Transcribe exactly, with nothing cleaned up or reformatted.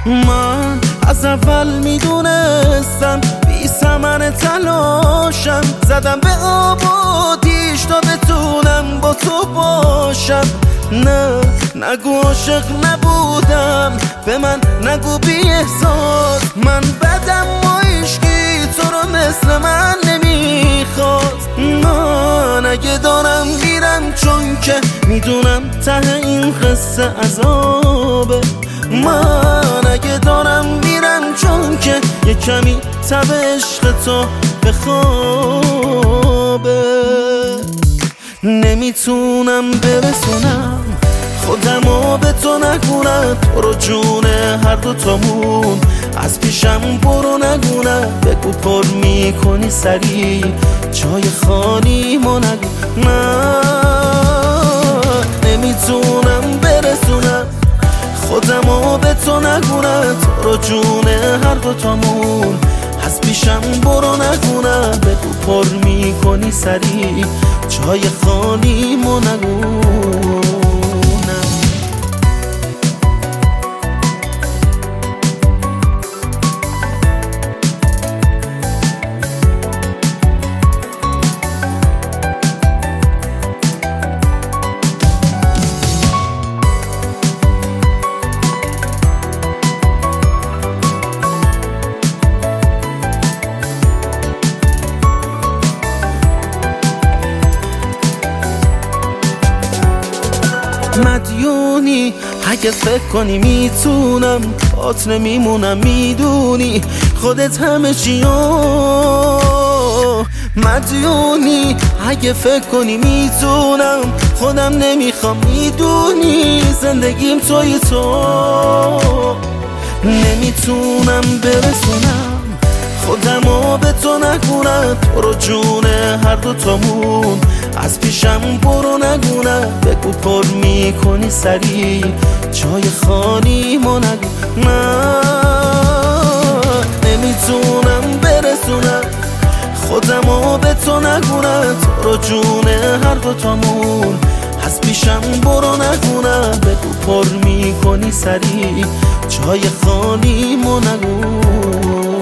من از اول میدونستم بی ثمر تلاشم، زدم به آب و آتیش تا بتونم با تو باشم. نه نگو عاشق نبودم، به من نگو بی احساس. من بدم و عشقی تو رو مثل من نمیخواست. من اگه دارم میرم چون که میدونم ته این قصه عذابه. من اگه دارم میرم چون که یه کمی تب عشق تو بخوابه. نمیتونم برسونم خودمو به تو نگونم، تو رو جون هر دو تامون از پیشم برو نگونم. بگو پر میکنی سری جای خالی ما نگو. نه نمیتونم برسونم خودمو به تو نگونم، تو رو جون هر دو تامون از پیشم برو نگونم. بگو پر میکنی سری جای خالی ما نگونم. مدیونی اگه فکر کنی میتونم بات نمیمونم، میدونی خودت همه چیو. مدیونی اگه فکر کنی میتونم خودم نمیخوام، میدونی زندگیم توی تو. نمیتونم برسونم خودمو به تو نگونم، تو رو جون هر دو تامون از پیشم برو نگونم. بگو پر میکنی سری جای خالی ما نگو. نه نمیتونم برسونم خودمو به تو نگونم، تو رو جون هر دو تامون از پیشم برو نگونم. بگو پر میکنی سری جای خالی ما نگو.